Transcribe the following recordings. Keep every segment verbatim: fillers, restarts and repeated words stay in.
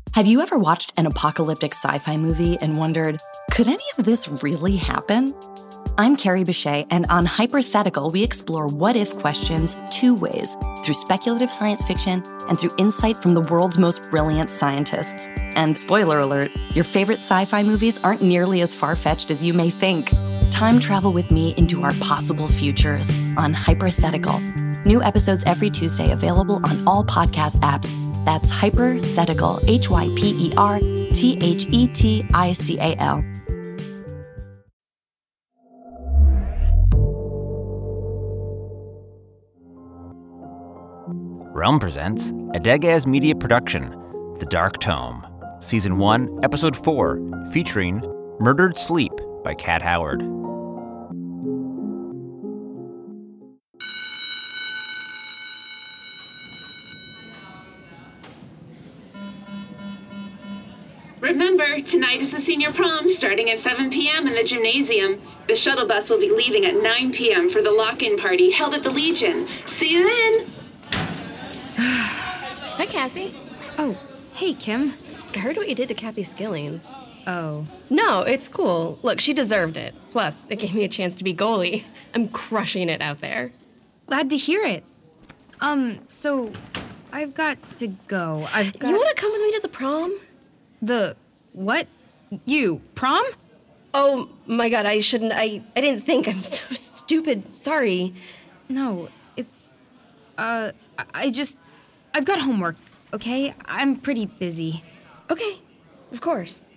Have you ever watched an apocalyptic sci-fi movie and wondered, could any of this really happen? I'm Carrie Bechet, and on Hypothetical, we explore what-if questions two ways, through speculative science fiction and through insight from the world's most brilliant scientists. And spoiler alert, your favorite sci-fi movies aren't nearly as far-fetched as you may think. Time travel with me into our possible futures on Hypothetical. New episodes every Tuesday available on all podcast apps. That's Hypothetical, H Y P E R T H E T I C A L. Realm presents a Dagaz Media production, The Dark Tome, Season one, Episode four, featuring Murdered Sleep by Kat Howard. Remember, tonight is the senior prom, starting at seven p.m. in the gymnasium. The shuttle bus will be leaving at nine p.m. for the lock-in party held at the Legion. See you then! Hi, Cassie. Oh, hey, Kim. I heard what you did to Kathy Skillings. Oh. No, it's cool. Look, she deserved it. Plus, it gave me a chance to be goalie. I'm crushing it out there. Glad to hear it. Um, so, I've got to go. I've got... You want to come with me to the prom? The... what? You? Prom? Oh, my God, I shouldn't... I, I didn't think. I'm so stupid. Sorry. No, it's... Uh, I- I just... I've got homework, okay? I'm pretty busy. Okay, of course.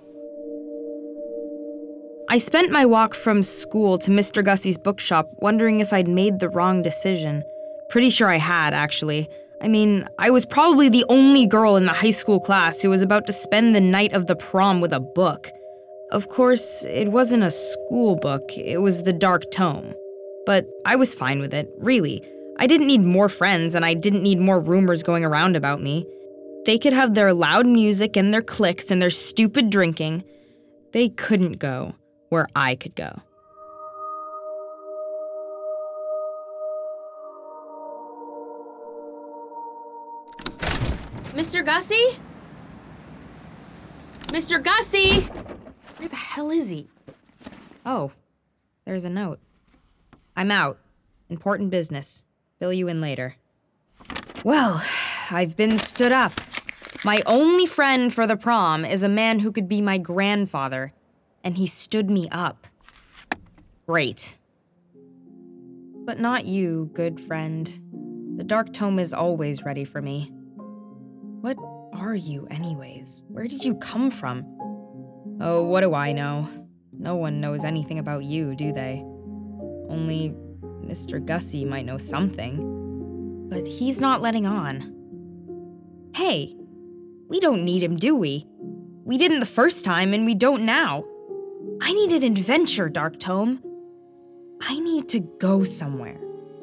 I spent my walk from school to Mister Gussie's bookshop wondering if I'd made the wrong decision. Pretty sure I had, actually. I mean, I was probably the only girl in the high school class who was about to spend the night of the prom with a book. Of course, it wasn't a school book, it was The Dark Tome. But I was fine with it, really. I didn't need more friends, and I didn't need more rumors going around about me. They could have their loud music and their cliques and their stupid drinking. They couldn't go where I could go. Mister Gussie? Mister Gussie! Where the hell is he? Oh, there's a note. I'm out. Important business. Fill you in later. Well, I've been stood up. My only friend for the prom is a man who could be my grandfather, and he stood me up. Great. But not you, good friend. The Dark Tome is always ready for me. What are you, anyways? Where did you come from? Oh, what do I know? No one knows anything about you, do they? Only Mister Gussie might know something. But he's not letting on. Hey, we don't need him, do we? We didn't the first time, and we don't now. I need an adventure, Dark Tome. I need to go somewhere.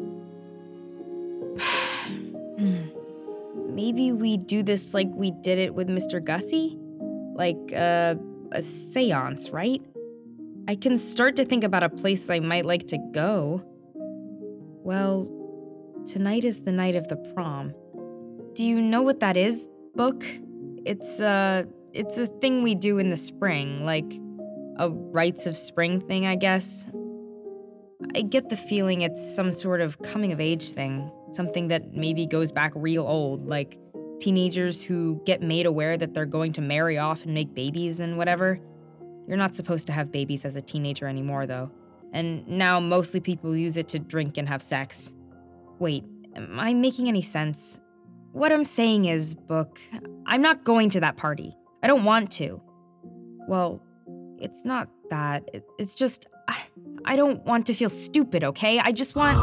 Maybe we do this like we did it with Mister Gussie? Like, uh, a seance, right? I can start to think about a place I might like to go. Well, tonight is the night of the prom. Do you know what that is, Book? It's, uh, it's a thing we do in the spring, like a rites of spring thing, I guess. I get the feeling it's some sort of coming-of-age thing, something that maybe goes back real old, like teenagers who get made aware that they're going to marry off and make babies and whatever. You're not supposed to have babies as a teenager anymore, though. And now mostly people use it to drink and have sex. Wait, am I making any sense? What I'm saying is, Book, I'm not going to that party. I don't want to. Well, it's not that. It, it's just, I, I don't want to feel stupid, okay? I just want...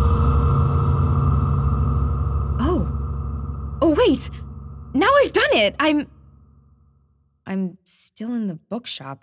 Oh. Oh, wait. Now I've done it. I'm... I'm still in the bookshop.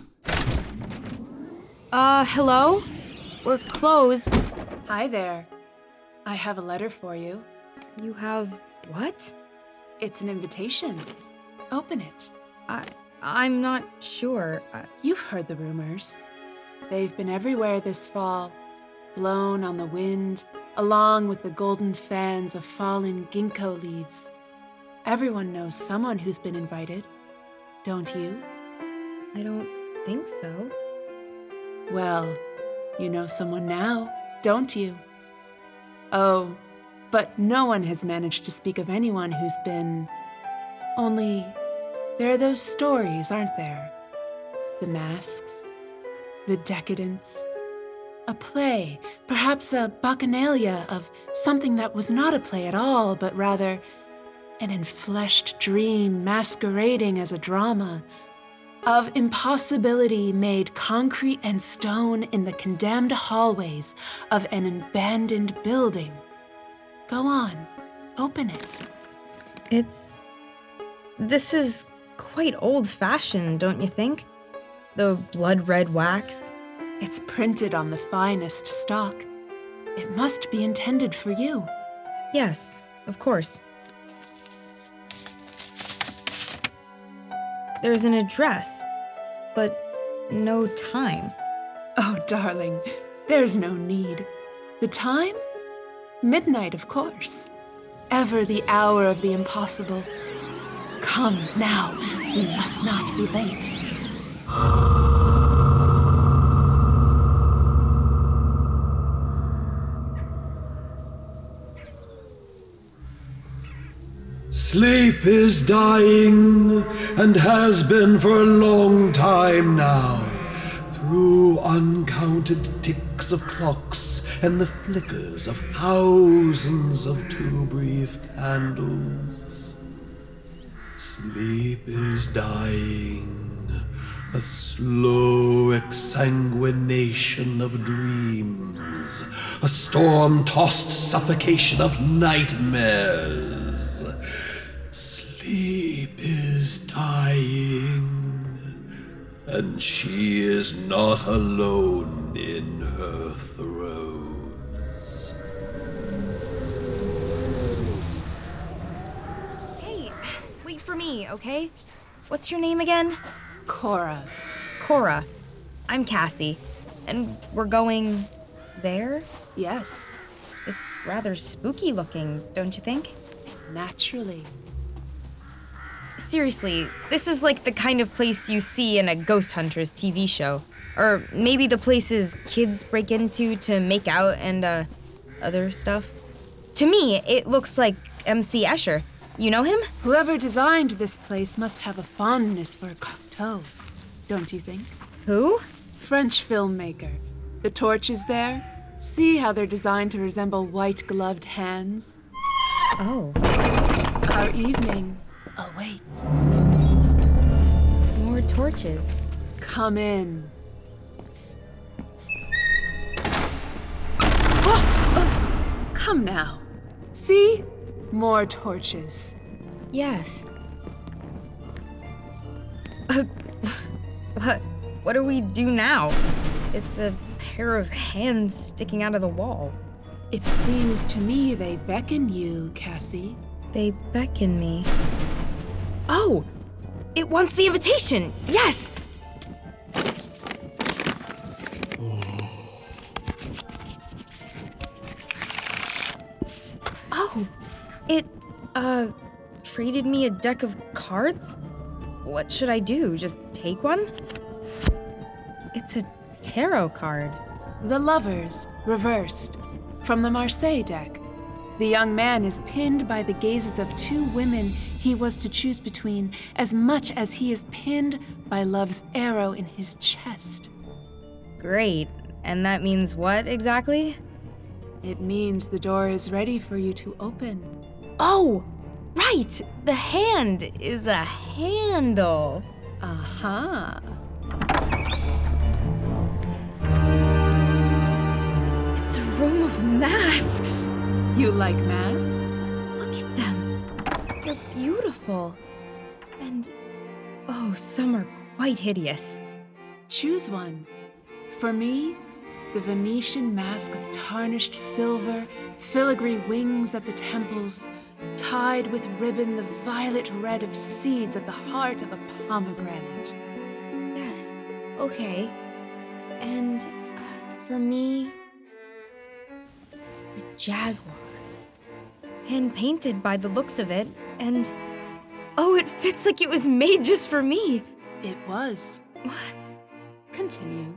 Uh, hello? We're closed. Hi there. I have a letter for you. You have what? It's an invitation. Open it. I, I'm not sure. I... You've heard the rumors. They've been everywhere this fall, blown on the wind, along with the golden fans of fallen ginkgo leaves. Everyone knows someone who's been invited, don't you? I don't think so. Well, you know someone now, don't you? Oh, but no one has managed to speak of anyone who's been... Only, there are those stories, aren't there? The masks, the decadence, a play, perhaps a bacchanalia of something that was not a play at all, but rather an enfleshed dream masquerading as a drama, of impossibility made concrete and stone in the condemned hallways of an abandoned building. Go on, open it. It's... This is quite old-fashioned, don't you think? The blood-red wax. It's printed on the finest stock. It must be intended for you. Yes, of course. There's an address, but no time. Oh, darling, there's no need. The time? Midnight, of course. Ever the hour of the impossible. Come now, we must not be late. Sleep is dying, and has been for a long time now, through uncounted ticks of clocks and the flickers of thousands of too-brief candles. Sleep is dying, a slow exsanguination of dreams, a storm-tossed suffocation of nightmares. Sleep is dying, and she is not alone in her throes. Hey, wait for me, okay? What's your name again? Cora. Cora. I'm Cassie, and we're going there? Yes, It's rather spooky looking, don't you think? naturally. Seriously, this is like the kind of place you see in a Ghost Hunters T V show. Or maybe the places kids break into to make out and, uh, other stuff. To me, it looks like M C Escher. You know him? Whoever designed this place must have a fondness for Cocteau, don't you think? Who? French filmmaker. The torches there, see how they're designed to resemble white-gloved hands? Oh. Our evening awaits. More torches. Come in. Oh, oh, come now. See? More torches. Yes. Uh, what? What do we do now? It's a pair of hands sticking out of the wall. It seems to me they beckon you, Cassie. They beckon me. Oh! It wants the invitation! Yes! Oh! It, uh, traded me a deck of cards? What should I do? Just take one? It's a tarot card. The Lovers, reversed, from the Marseille deck. The young man is pinned by the gazes of two women he was to choose between, as much as he is pinned by love's arrow in his chest. Great. And that means what exactly? It means the door is ready for you to open. Oh! Right! The hand is a handle. Aha. It's a room of masks. You like masks? Look at them. They're beautiful. And, oh, some are quite hideous. Choose one. For me, the Venetian mask of tarnished silver, filigree wings at the temples, tied with ribbon the violet red of seeds at the heart of a pomegranate. Yes, okay. And uh, for me, the jaguar. Hand painted by the looks of it, and Oh, it fits like it was made just for me. It was. What? Continue.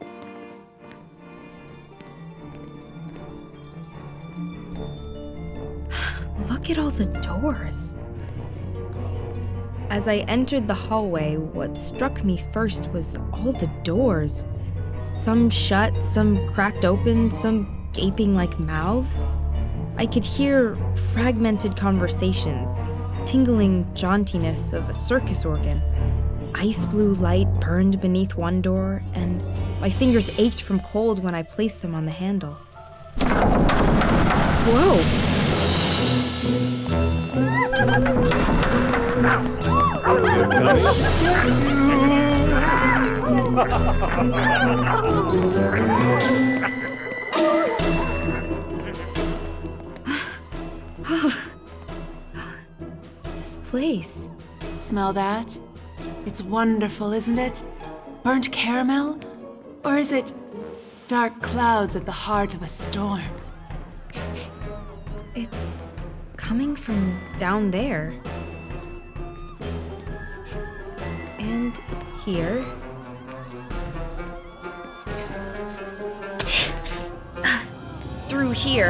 Look at all the doors. As I entered the hallway, what struck me first was all the doors. Some shut, some cracked open, some gaping like mouths. I could hear fragmented conversations, tingling jauntiness of a circus organ. Ice blue light burned beneath one door, and my fingers ached from cold when I placed them on the handle. Whoa! This place. Smell that? It's wonderful, isn't it? Burnt caramel? Or is it dark clouds at the heart of a storm? It's coming from down there. And here. Through here.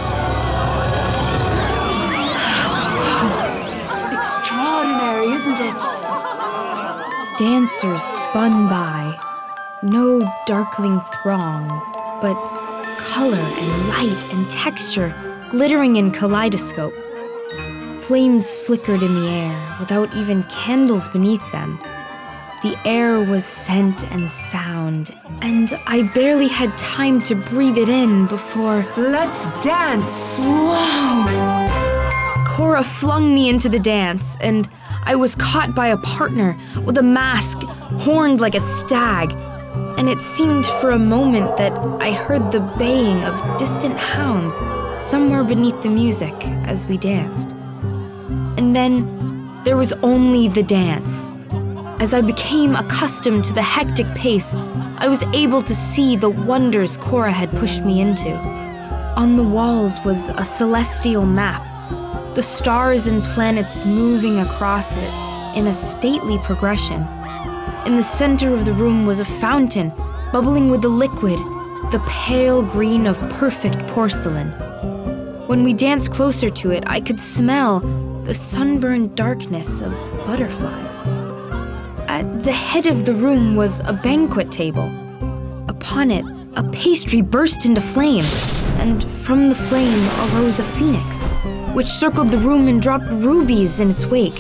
Extraordinary, isn't it? Dancers spun by. No darkling throng, but color and light and texture glittering in kaleidoscope. Flames flickered in the air without even candles beneath them. The air was scent and sound, and I barely had time to breathe it in before... Let's dance! Whoa! Cora flung me into the dance, and I was caught by a partner with a mask horned like a stag, and it seemed for a moment that I heard the baying of distant hounds somewhere beneath the music as we danced. And then there was only the dance. As I became accustomed to the hectic pace, I was able to see the wonders Cora had pushed me into. On the walls was a celestial map, the stars and planets moving across it in a stately progression. In the center of the room was a fountain, bubbling with the liquid, the pale green of perfect porcelain. When we danced closer to it, I could smell the sunburned darkness of butterflies. At the head of the room was a banquet table. Upon it, a pastry burst into flame, and from the flame arose a phoenix, which circled the room and dropped rubies in its wake.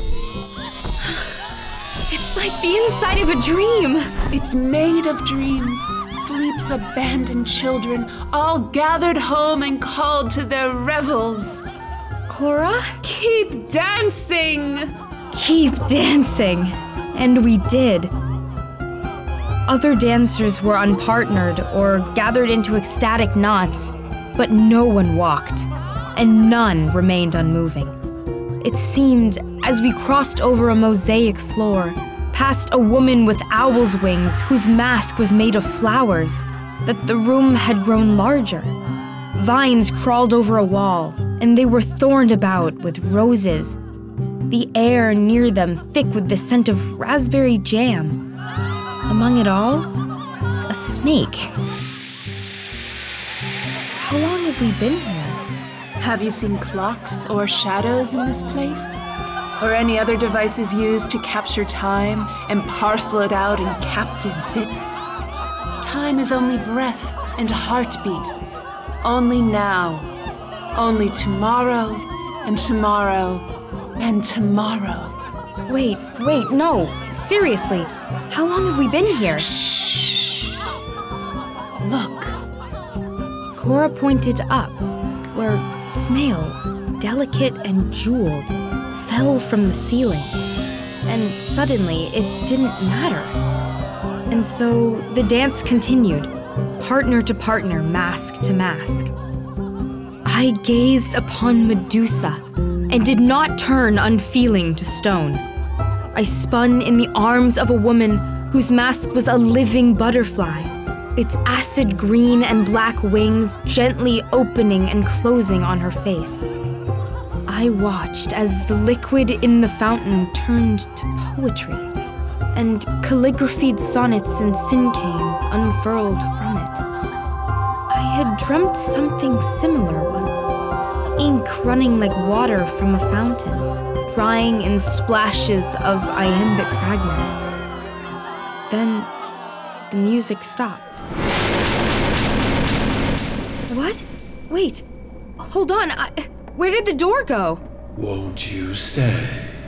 It's like the inside of a dream. It's made of dreams. Sleep's abandoned children, all gathered home and called to their revels. Cora? Keep dancing! Keep dancing. And we did. Other dancers were unpartnered or gathered into ecstatic knots, but no one walked, and none remained unmoving. It seemed, as we crossed over a mosaic floor, past a woman with owl's wings whose mask was made of flowers, that the room had grown larger. Vines crawled over a wall, and they were thorned about with roses. The air near them thick with the scent of raspberry jam. Among it all, a snake. How long have we been here? Have you seen clocks or shadows in this place? Or any other devices used to capture time and parcel it out in captive bits? Time is only breath and heartbeat. Only now. Only tomorrow and tomorrow and tomorrow. Wait, wait, no. Seriously. How long have we been here? Shh. Look. Cora pointed up, where snails, delicate and jeweled, fell from the ceiling. And suddenly, it didn't matter. And so the dance continued, partner to partner, mask to mask. I gazed upon Medusa and did not turn unfeeling to stone. I spun in the arms of a woman whose mask was a living butterfly, its acid green and black wings gently opening and closing on her face. I I watched as the liquid in the fountain turned to poetry, and calligraphied sonnets and cinquains unfurled from it. I had dreamt something similar once, ink running like water from a fountain, drying in splashes of iambic fragments. Then the music stopped. What? Wait, hold on, I, where did the door go? Won't you stay?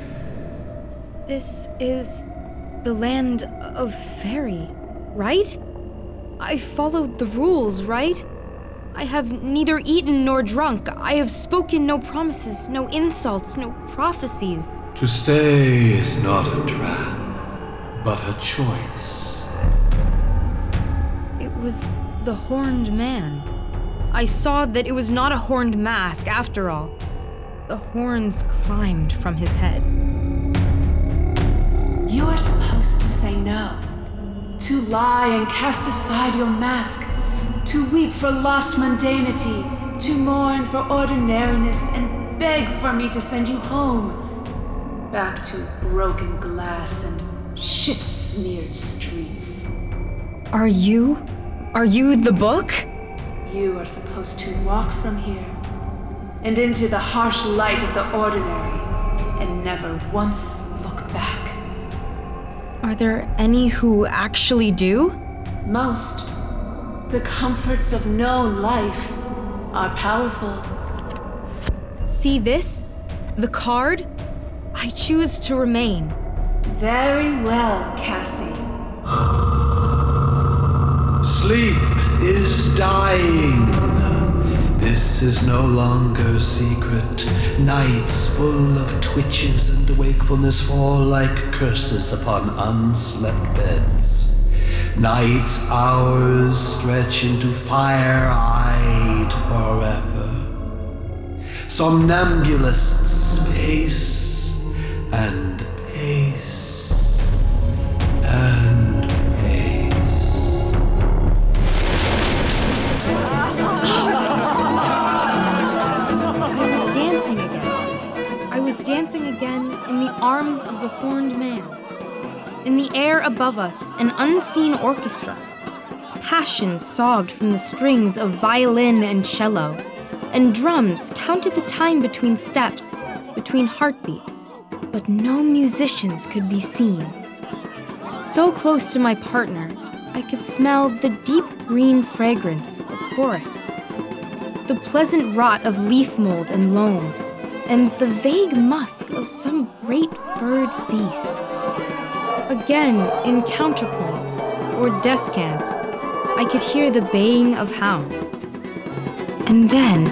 This is the land of fairy, right? I followed the rules, right? I have neither eaten nor drunk. I have spoken no promises, no insults, no prophecies. To stay is not a trap, but a choice. It was the horned man. I saw that it was not a horned mask, after all. The horns climbed from his head. You are supposed to say no. To lie and cast aside your mask. To weep for lost mundanity. To mourn for ordinariness and beg for me to send you home. Back to broken glass and shit-smeared streets. Are you? Are you the book? You are supposed to walk from here and into the harsh light of the ordinary and never once look back. Are there any who actually do? Most. The comforts of known life are powerful. See this? The card? I choose to remain. Very well, Cassie. Sleep is dying. This is no longer secret. Nights full of twitches and wakefulness fall like curses upon unslept beds. Night's hours stretch into fire-eyed forever. Somnambulists pace and pace and pace. I was dancing again. I was dancing again in the arms of the horned man. In the air above us, an unseen orchestra. Passion sobbed from the strings of violin and cello, and drums counted the time between steps, between heartbeats. But no musicians could be seen. So close to my partner, I could smell the deep green fragrance of forests, the pleasant rot of leaf mold and loam, and the vague musk of some great furred beast. Again, in counterpoint, or descant, I could hear the baying of hounds. And then...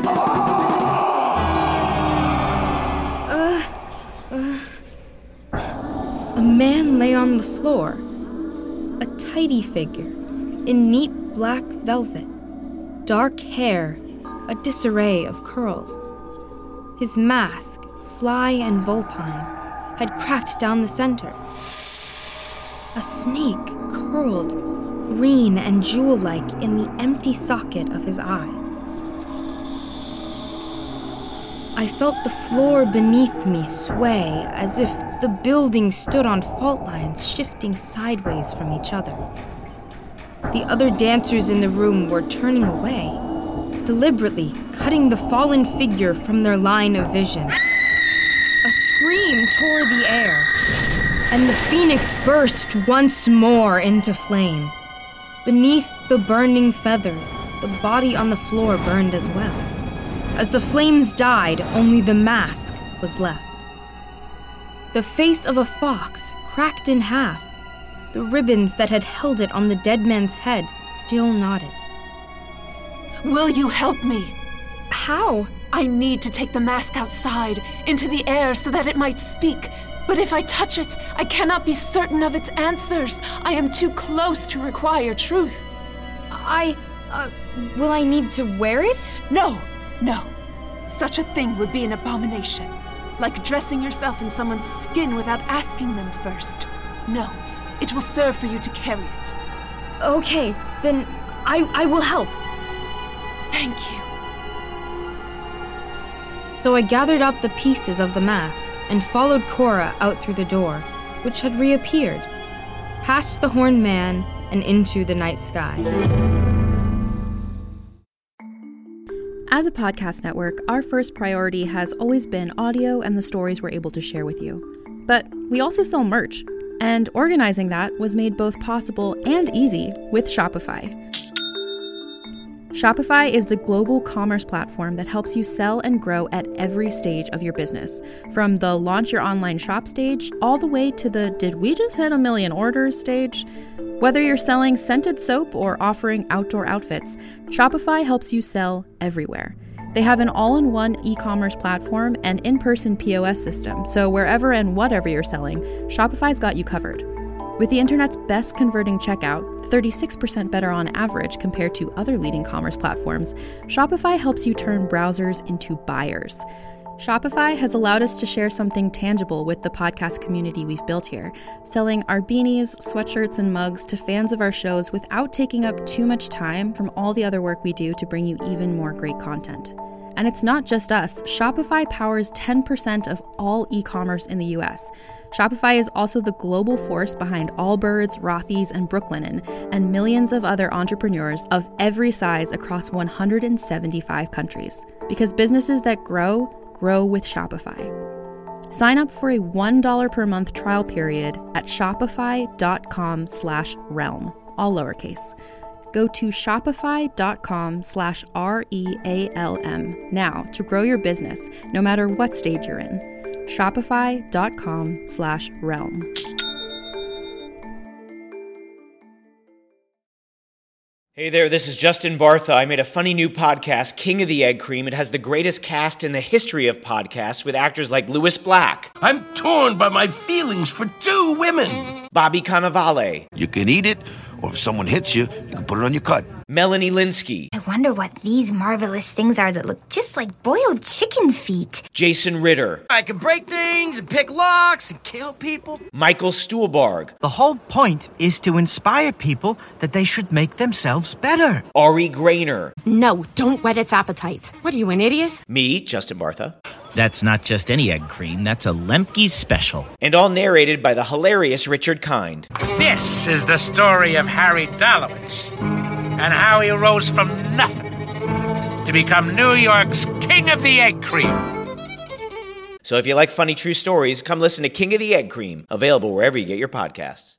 Uh, uh, a man lay on the floor. A tidy figure, in neat black velvet, dark hair, a disarray of curls. His mask, sly and vulpine, had cracked down the center. A snake curled, green and jewel-like in the empty socket of his eye. I felt the floor beneath me sway as if the building stood on fault lines shifting sideways from each other. The other dancers in the room were turning away, deliberately cutting the fallen figure from their line of vision. A scream tore the air, and the phoenix burst once more into flame. Beneath the burning feathers, the body on the floor burned as well. As the flames died, only the mask was left. The face of a fox cracked in half. The ribbons that had held it on the dead man's head still nodded. Will you help me? How? I need to take the mask outside, into the air, so that it might speak. But if I touch it, I cannot be certain of its answers. I am too close to require truth. I, uh, will I need to wear it? No, no. Such a thing would be an abomination. Like dressing yourself in someone's skin without asking them first. No, it will serve for you to carry it. Okay, then I, I will help. Thank you. So I gathered up the pieces of the mask and followed Cora out through the door, which had reappeared, past the horned man and into the night sky. As a podcast network, our first priority has always been audio and the stories we're able to share with you. But we also sell merch, and organizing that was made both possible and easy with Shopify. Shopify is the global commerce platform that helps you sell and grow at every stage of your business, from the launch your online shop stage all the way to the did we just hit a million orders stage. Whether you're selling scented soap or offering outdoor outfits, Shopify helps you sell everywhere. They have an all-in-one e-commerce platform and in-person P O S system, so wherever and whatever you're selling, Shopify's got you covered. With the internet's best converting checkout, thirty-six percent better on average compared to other leading commerce platforms, Shopify helps you turn browsers into buyers. Shopify has allowed us to share something tangible with the podcast community we've built here, selling our beanies, sweatshirts, and mugs to fans of our shows without taking up too much time from all the other work we do to bring you even more great content. And it's not just us. Shopify powers ten percent of all e-commerce in the U S. Shopify is also the global force behind Allbirds, Rothy's, and Brooklinen, and millions of other entrepreneurs of every size across one hundred seventy-five countries. Because businesses that grow, grow with Shopify. Sign up for a one dollar per month trial period at shopify.com slash realm, all lowercase. Go to shopify.com slash R-E-A-L-M now to grow your business, no matter what stage you're in. Shopify.com slash realm. Hey there, this is Justin Bartha. I made a funny new podcast, King of the Egg Cream. It has the greatest cast in the history of podcasts with actors like Louis Black. I'm torn by my feelings for two women. Bobby Cannavale. You can eat it, or if someone hits you, you can put it on your cut. Melanie Linsky. I wonder what these marvelous things are that look just like boiled chicken feet. Jason Ritter. I can break things and pick locks and kill people. Michael Stuhlbarg. The whole point is to inspire people that they should make themselves better. Ari Grainer. No, don't whet its appetite. What are you, an idiot? Me, Justin Bartha. That's not just any egg cream, that's a Lemke's special. And all narrated by the hilarious Richard Kind. This is the story of Harry Dalowitz and how he rose from nothing to become New York's King of the Egg Cream. So if you like funny true stories, come listen to King of the Egg Cream, available wherever you get your podcasts.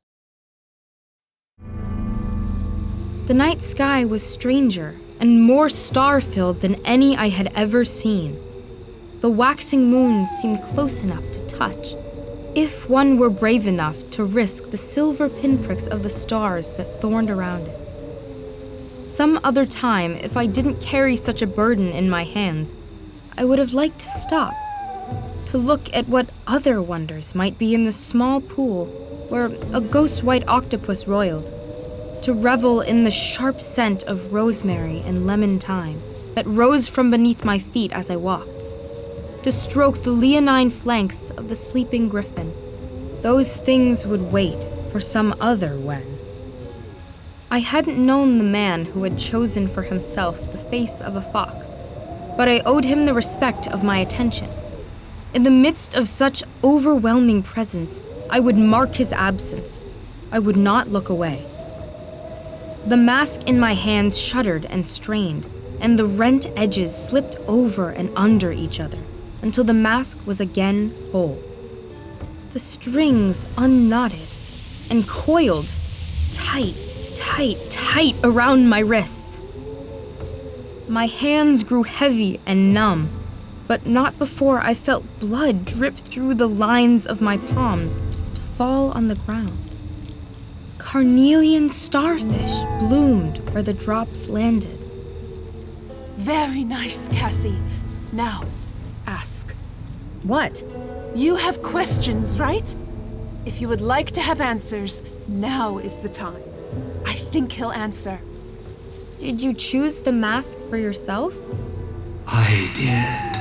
The night sky was stranger and more star-filled than any I had ever seen. The waxing moon seemed close enough to touch, if one were brave enough to risk the silver pinpricks of the stars that thorned around it. Some other time, if I didn't carry such a burden in my hands, I would have liked to stop, to look at what other wonders might be in the small pool where a ghost white octopus roiled, to revel in the sharp scent of rosemary and lemon thyme that rose from beneath my feet as I walked, to stroke the leonine flanks of the sleeping griffin. Those things would wait for some other when. I hadn't known the man who had chosen for himself the face of a fox, but I owed him the respect of my attention. In the midst of such overwhelming presence, I would mark his absence. I would not look away. The mask in my hands shuddered and strained, and the rent edges slipped over and under each other, until the mask was again whole. The strings unknotted and coiled tight, tight, tight around my wrists. My hands grew heavy and numb, but not before I felt blood drip through the lines of my palms to fall on the ground. Carnelian starfish bloomed where the drops landed. Very nice, Cassie. Now, ask. What? You have questions, right? If you would like to have answers, now is the time. I think he'll answer. Did you choose the mask for yourself? I did.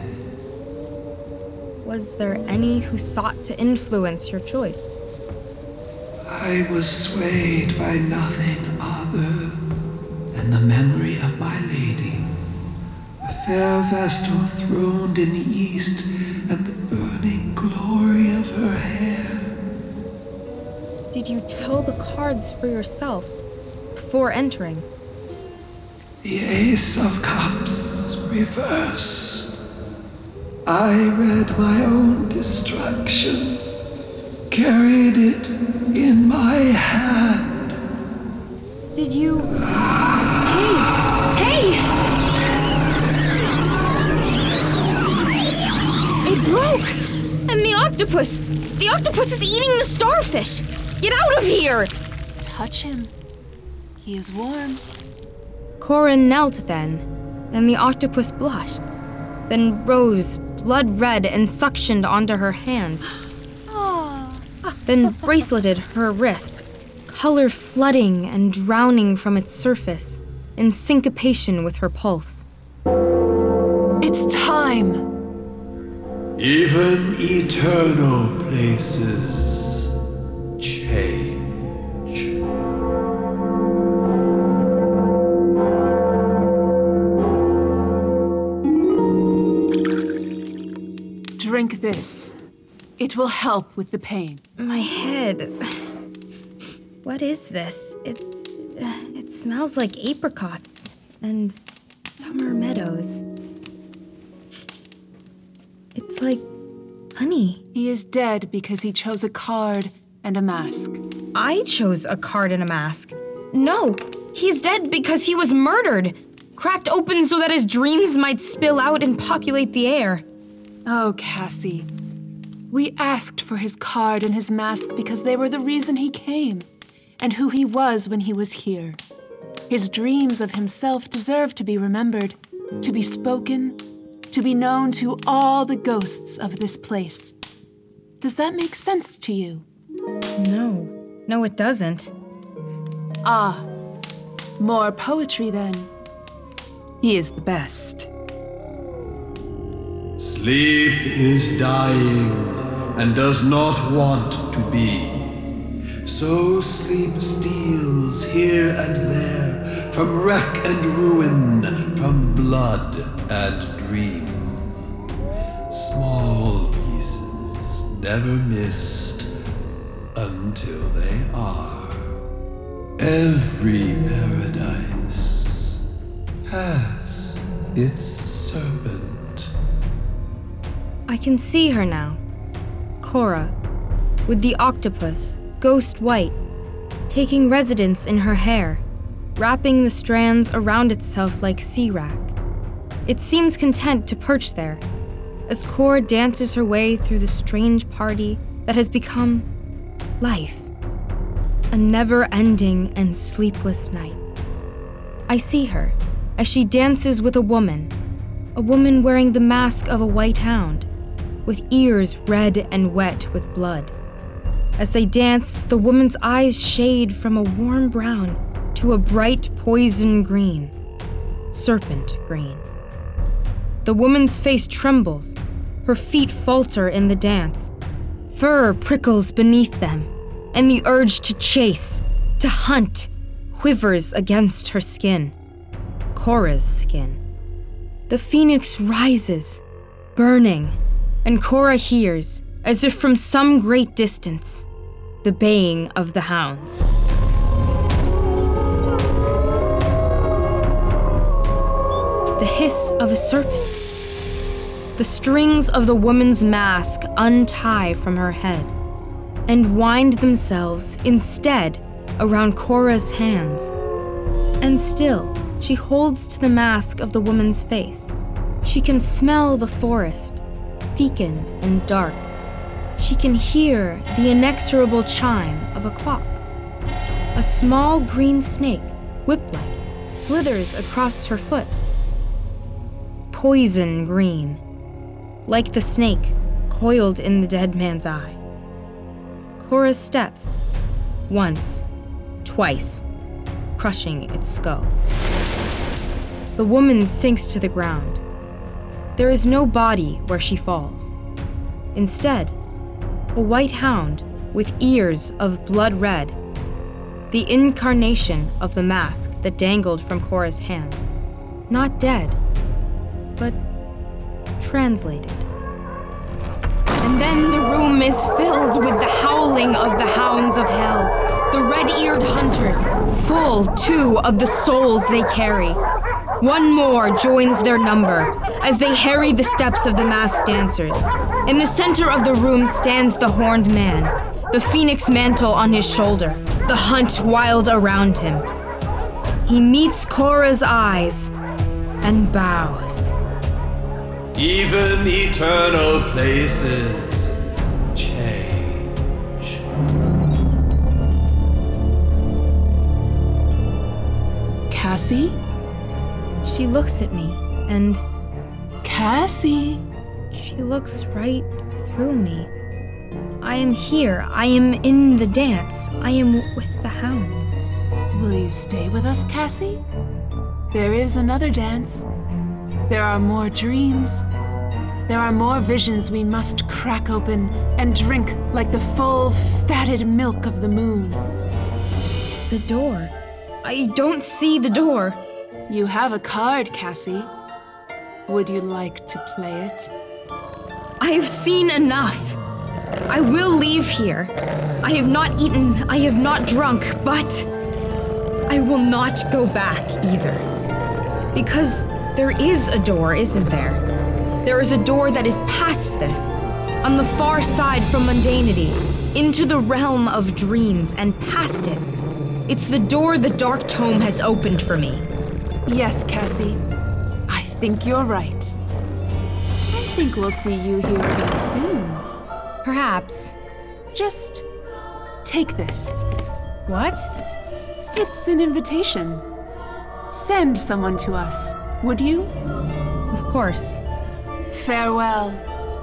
Was there any who sought to influence your choice? I was swayed by nothing other than the memory of my lady, a fair vestal throned in the east, and the burning glory of her hair. Did you tell the cards for yourself before entering? The Ace of Cups reversed. I read my own destruction, carried it in my hand. Did you... Hey! Hey! It broke! And the octopus! The octopus is eating the starfish! Get out of here! Touch him. He is warm. Cora knelt then, and the octopus blushed, then rose, blood red, and suctioned onto her hand. Then braceleted her wrist, color flooding and drowning from its surface, in syncopation with her pulse. It's time! Even eternal places change. Drink this. It will help with the pain. My head. What is this? It's. Uh, it smells like apricots and summer meadows. It's like honey. He is dead because he chose a card and a mask. I chose a card and a mask. No, he's dead because he was murdered, cracked open so that his dreams might spill out and populate the air. Oh, Cassie. We asked for his card and his mask because they were the reason he came, and who he was when he was here. His dreams of himself deserve to be remembered, to be spoken, to be known to all the ghosts of this place. Does that make sense to you? No. No, it doesn't. Ah. More poetry, then. He is the best. Sleep is dying and does not want to be. So sleep steals here and there, from wreck and ruin, from blood and dream. Small pieces never missed until they are. Every paradise has its serpent. I can see her now. Cora, with the octopus, ghost white, taking residence in her hair, wrapping the strands around itself like sea wrack. It seems content to perch there, as Cora dances her way through the strange party that has become life. A never-ending and sleepless night. I see her as she dances with a woman, a woman wearing the mask of a white hound, with ears red and wet with blood. As they dance, the woman's eyes shade from a warm brown to a bright poison green, serpent green. The woman's face trembles, her feet falter in the dance. Fur prickles beneath them, and the urge to chase, to hunt, quivers against her skin, Cora's skin. The phoenix rises, burning, and Cora hears, as if from some great distance, the baying of the hounds. The hiss of a serpent. The strings of the woman's mask untie from her head and wind themselves instead around Cora's hands. And still, she holds to the mask of the woman's face. She can smell the forest, fecund and dark. She can hear the inexorable chime of a clock. A small green snake, whip-like, slithers across her foot. Poison green, like the snake coiled in the dead man's eye. Cora steps, once, twice, crushing its skull. The woman sinks to the ground. There is no body where she falls. Instead, a white hound with ears of blood red, the incarnation of the mask that dangled from Cora's hands. Not dead, but translated. And then the room is filled with the howling of the hounds of hell, the red-eared hunters, full, too, of the souls they carry. One more joins their number as they harry the steps of the masked dancers. In the center of the room stands the horned man, the phoenix mantle on his shoulder, the hunt wild around him. He meets Cora's eyes and bows. Even eternal places change. Cassie? She looks at me, and... Cassie? She looks right through me. I am here. I am in the dance. I am with the hounds. Will you stay with us, Cassie? There is another dance. There are more dreams. There are more visions we must crack open and drink like the full, fatted milk of the moon. The door. I don't see the door. You have a card, Cassie. Would you like to play it? I have seen enough. I will leave here. I have not eaten, I have not drunk, but I will not go back either. Because there is a door, isn't there? There is a door that is past this, on the far side from mundanity, into the realm of dreams, and past it. It's the door the Dark Tome has opened for me. Yes, Cassie. I think you're right. I think we'll see you here again soon. Perhaps. Just take this. What? It's an invitation. Send someone to us, would you? Of course. Farewell.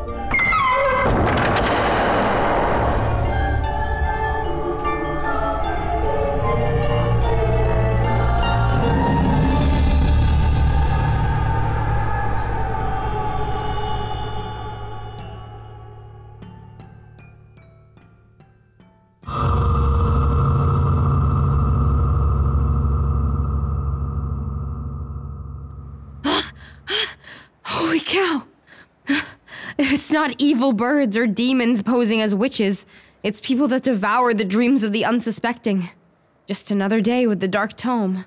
Holy cow! If it's not evil birds or demons posing as witches, it's people that devour the dreams of the unsuspecting. Just another day with the Dark Tome.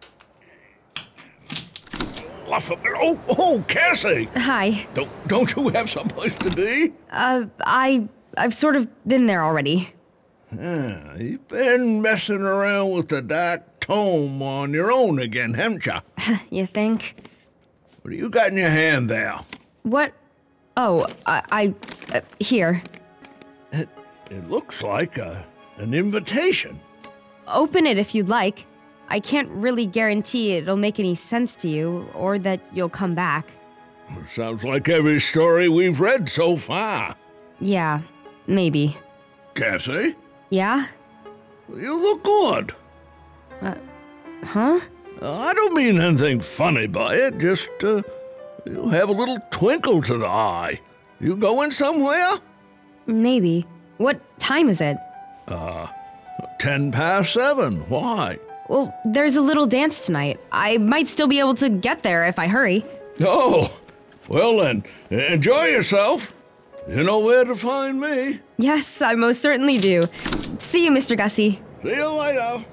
Oh, oh, Cassie! Hi. Don't, don't you have someplace to be? Uh, I... I've sort of been there already. Ah, you've been messing around with the Dark Tome on your own again, haven't you? You think? What do you got in your hand there? What? Oh, I... I uh, here. It, it looks like a, an invitation. Open it if you'd like. I can't really guarantee it'll make any sense to you, or that you'll come back. Sounds like every story we've read so far. Yeah, maybe. Cassie? Yeah? You look good. Uh, huh? Uh, I don't mean anything funny by it, just, uh, you have a little twinkle to the eye. You going somewhere? Maybe. What time is it? Uh, ten past seven. Why? Well, there's a little dance tonight. I might still be able to get there if I hurry. Oh, well then, enjoy yourself. You know where to find me. Yes, I most certainly do. See you, Mister Gussie. See you later.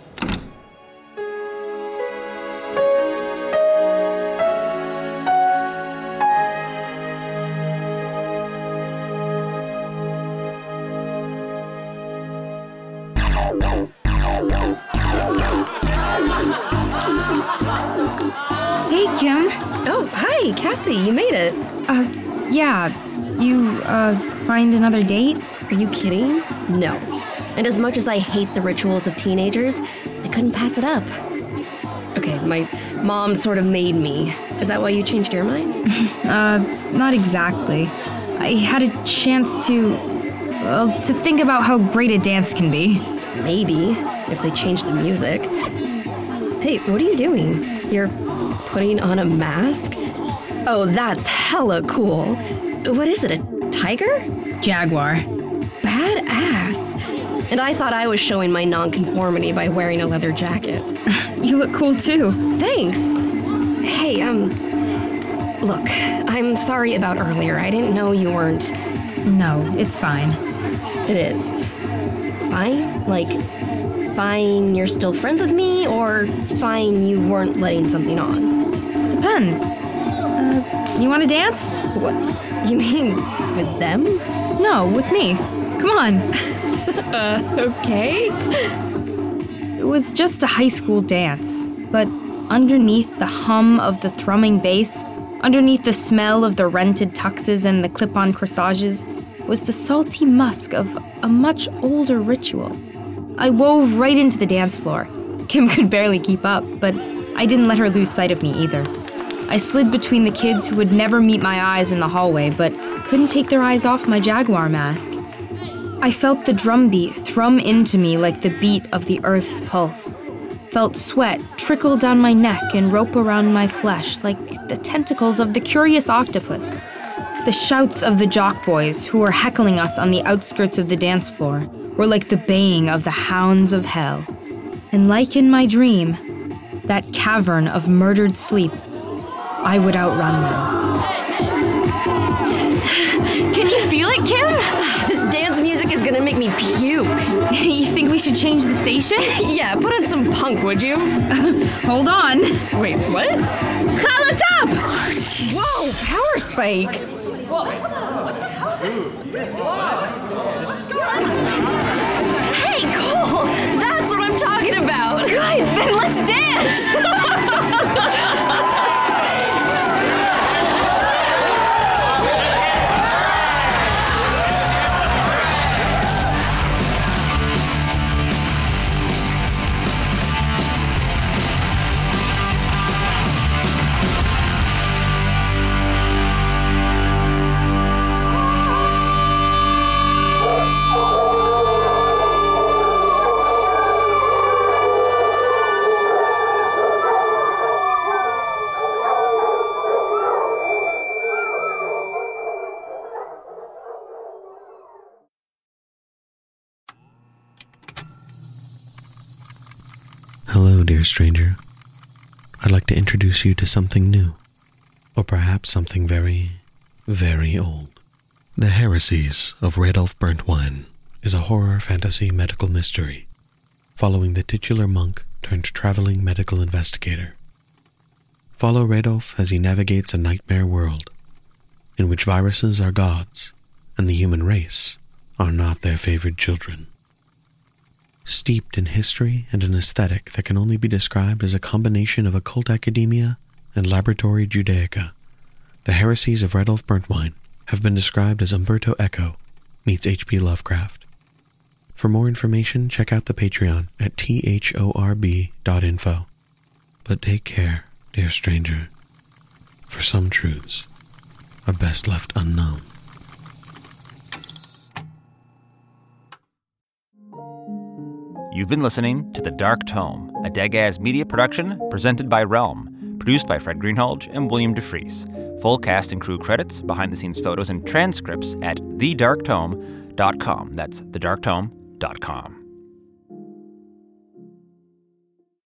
Hey, Kim. Oh, hi, Cassie. You made it. Uh, yeah. You, uh, find another date? Are you kidding? No. And as much as I hate the rituals of teenagers, I couldn't pass it up. Okay, my mom sort of made me. Is that why you changed your mind? uh, not exactly. I had a chance to, well, to think about how great a dance can be. Maybe, if they change the music. Hey, what are you doing? You're putting on a mask? Oh, that's hella cool. What is it, a tiger? Jaguar. Badass. And I thought I was showing my nonconformity by wearing a leather jacket. You look cool too. Thanks. Hey, um, Look, I'm sorry about earlier. I didn't know you weren't... No, it's fine. It is. Fine? Like, fine you're still friends with me, or fine you weren't letting something on? Depends. Uh, you want to dance? What? You mean with them? No, with me. Come on. uh, okay. It was just a high school dance, but underneath the hum of the thrumming bass, underneath the smell of the rented tuxes and the clip-on corsages, was the salty musk of a much older ritual. I wove right into the dance floor. Kim could barely keep up, but I didn't let her lose sight of me either. I slid between the kids who would never meet my eyes in the hallway, but couldn't take their eyes off my Jaguar mask. I felt the drum beat thrum into me like the beat of the earth's pulse. Felt sweat trickle down my neck and rope around my flesh like the tentacles of the curious octopus. The shouts of the jock boys who were heckling us on the outskirts of the dance floor were like the baying of the hounds of hell. And like in my dream, that cavern of murdered sleep, I would outrun them. Can you feel it, Kim? This dance music is gonna make me puke. You think we should change the station? Yeah, put on some punk, would you? Hold on. Wait, what? Call it up! Whoa, power spike! Hey, Cole! That's what I'm talking about! Good, then let's dance! Hello, dear stranger. I'd like to introduce you to something new, or perhaps something very, very old. The Heresies of Radolf Burntwine is a horror fantasy medical mystery following the titular monk turned traveling medical investigator. Follow Radolf as he navigates a nightmare world in which viruses are gods and the human race are not their favored children. Steeped in history and an aesthetic that can only be described as a combination of occult academia and laboratory Judaica, the Heresies of Radolf Burntwine have been described as Umberto Eco meets H P Lovecraft. For more information, check out the Patreon at thorb dot info. But take care, dear stranger, for some truths are best left unknown. You've been listening to The Dark Tome, a Dagaz media production presented by Realm, produced by Fred Greenhalgh and William DeFries. Full cast and crew credits, behind-the-scenes photos, and transcripts at the dark tome dot com. That's the dark tome dot com.